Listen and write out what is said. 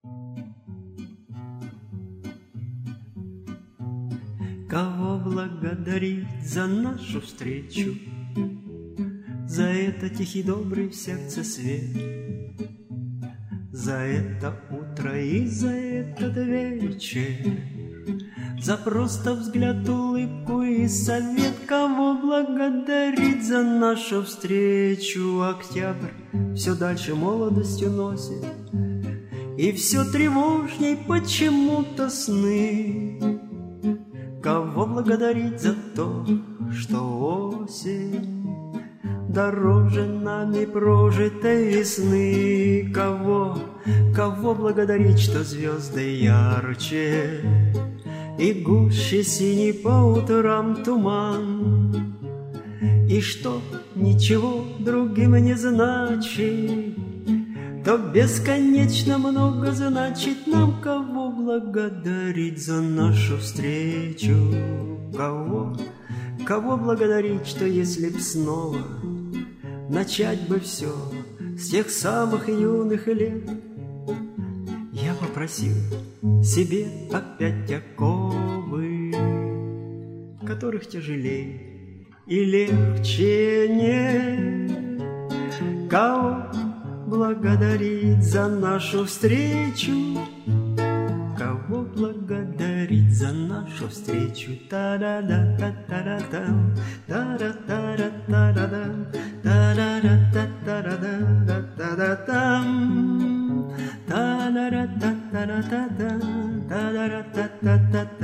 Кого благодарить за нашу встречу, за это тихий добрый в сердце свет, за это утро и за этот вечер, за просто взгляд, улыбку и совет. Кого благодарить за нашу встречу? Октябрь все дальше молодостью носит, и все тревожней почему-то сны. Кого благодарить за то, что осень дороже нами прожитой весны? Кого благодарить, что звезды ярче и гуще синий по утрам туман, и что ничего другим не значит, то бесконечно много значит нам. Кого благодарить за нашу встречу? Кого благодарить, что если б снова начать бы все с тех самых юных лет, я попросил себе опять оковы, которых тяжелее и легче нет. Кого благодарить за нашу встречу? Кого благодарить за нашу встречу? Та-да-да-та-та-да-дам, та-да-та-да-та-да-дам, та-да-да-та-та-да-да-да-да-дам, та-да-да-та-та-да-та-да, та-да-да-та-та-та-та.